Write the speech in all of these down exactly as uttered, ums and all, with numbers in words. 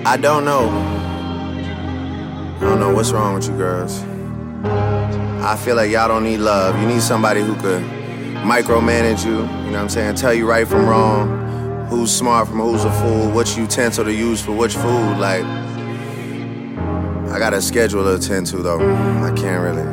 I don't know. I don't know what's wrong with you girls. I feel like y'all don't need love. You need somebody who could micromanage you, you know what I'm saying? Tell you right from wrong, who's smart from who's a fool, which utensil to use for which food. Like, I got a schedule to attend to though. I can't really.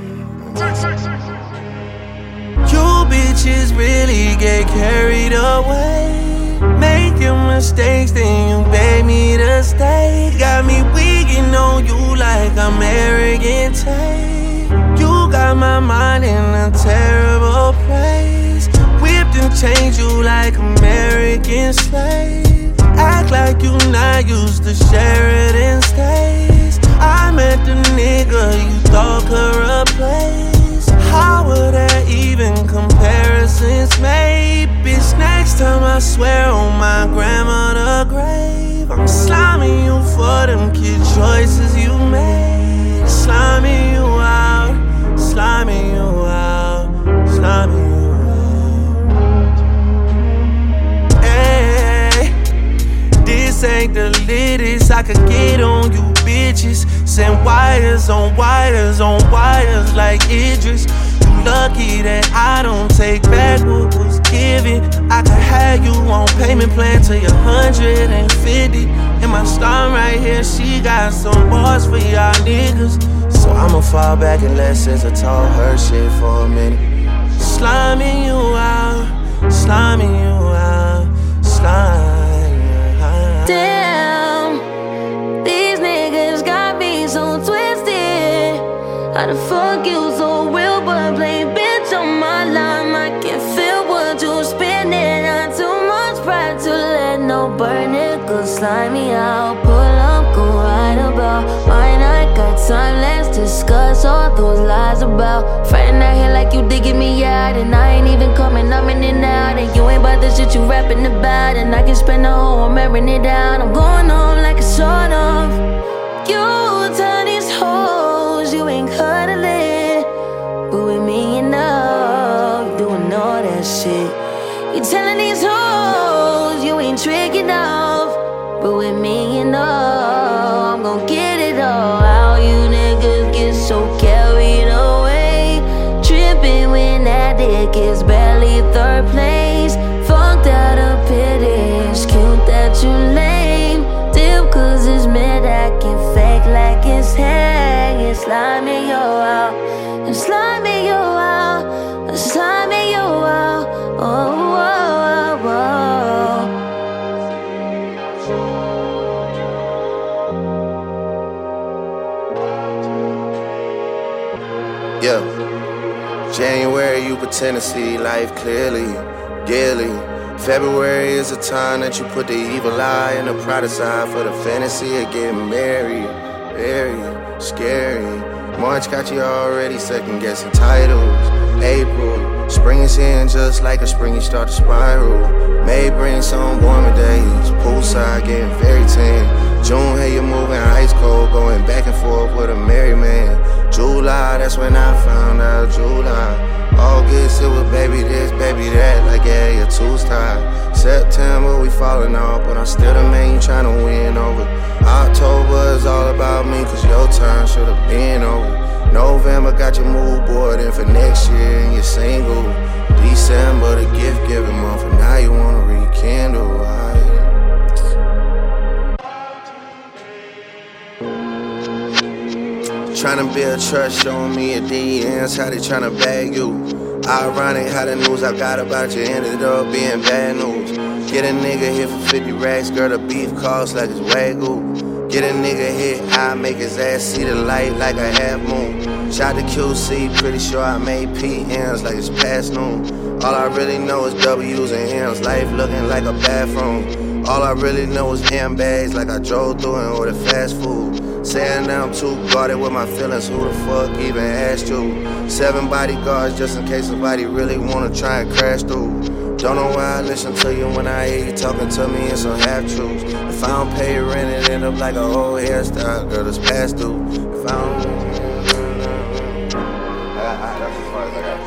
You bitches really get carried away, making mistakes, then you beg me to stay. Got me wigging on you like I'm arrogant Tate. You got my mind in a terrible place, whipped and changed you like American slaves. Act like you not used to Sheridan stays. I met the nigga you thought could replace. How would that even comparisons made? Bitch, next time I swear on my grandmother's grave, I'm sliming you for them kid choices you made. Sliming you out, sliming you out, sliming you out. Hey, this ain't the latest I could get on you bitches. Send wires on wires on wires like Idris. Lucky that I don't take back what was given. I could have you on payment plan till you're one hundred fifty. And my star right here, she got some bars for y'all niggas. So I'ma fall back and let SZA talk her shit for a minute. Sliming you out, sliming you out, sliming you out. Damn, these niggas got me so twisted. How the fuck you so real but play bitch on my line? I can feel what you spinning. Not too much pride to let no burn nigga slime me out. Pull up, go right about mine. I got time, let's discuss all those lies about friend out here like you digging me out, and I ain't even coming, I'm in and out, and you ain't about the shit you rapping about, and I can spend the whole I'm airing it down. I'm going home like a sort of. You tell these hoes you ain't cuddling, but with me you know you doing all that shit. You telling these hoes you ain't tricking off, but with me you know I'm gon' get it all. How you niggas get so carried away, tripping when that dick is barely third place. Fucked out of pity, it's cute that you lame. Dip cause it's mid, I can fake like it's hang. It's sliming you out, it's sliming you out, it's sliming you out. Oh, oh, oh, oh. Yeah. January, you pretend to see life clearly, yearly. February is a time that you put the evil eye and the pride aside for the fantasy of getting married. Very scary. March got you already second guessing titles. April, spring is here and just like a spring you start to spiral. May bring some warmer days, poolside getting very tan. June, hey, you're moving ice cold, going back and forth with a merry man. July, that's when I found out July. August, it was baby this, baby that, like yeah, your two's tied. September, we falling off, but I'm still the man you tryna win over. October is all about me, cause your turn should've been over. November got your mood board in for next year and you're single. December, the gift giving month, and now you wanna rekindle. I Tryna build trust, showing me your D Ms, how they tryna bag you. Ironic how the news I got about you ended up being bad news. Get a nigga hit for fifty racks, girl, the beef costs like it's Wagyu. Get a nigga hit, I make his ass see the light like a half moon. Shot to Q C, pretty sure I made P Ms like it's past noon. All I really know is W's and M's, life looking like a bathroom. All I really know is M bags like I drove through and ordered fast food. Saying that I'm too guarded with my feelings, who the fuck even asked you? Seven bodyguards just in case somebody really wanna try and crash through. Don't know why I listen to you when I hear you talking to me in some half-truths. If I don't pay rent, it end up like a whole hairstyle, girl, that's past due. If I don't... I got, I, that's as far as I got.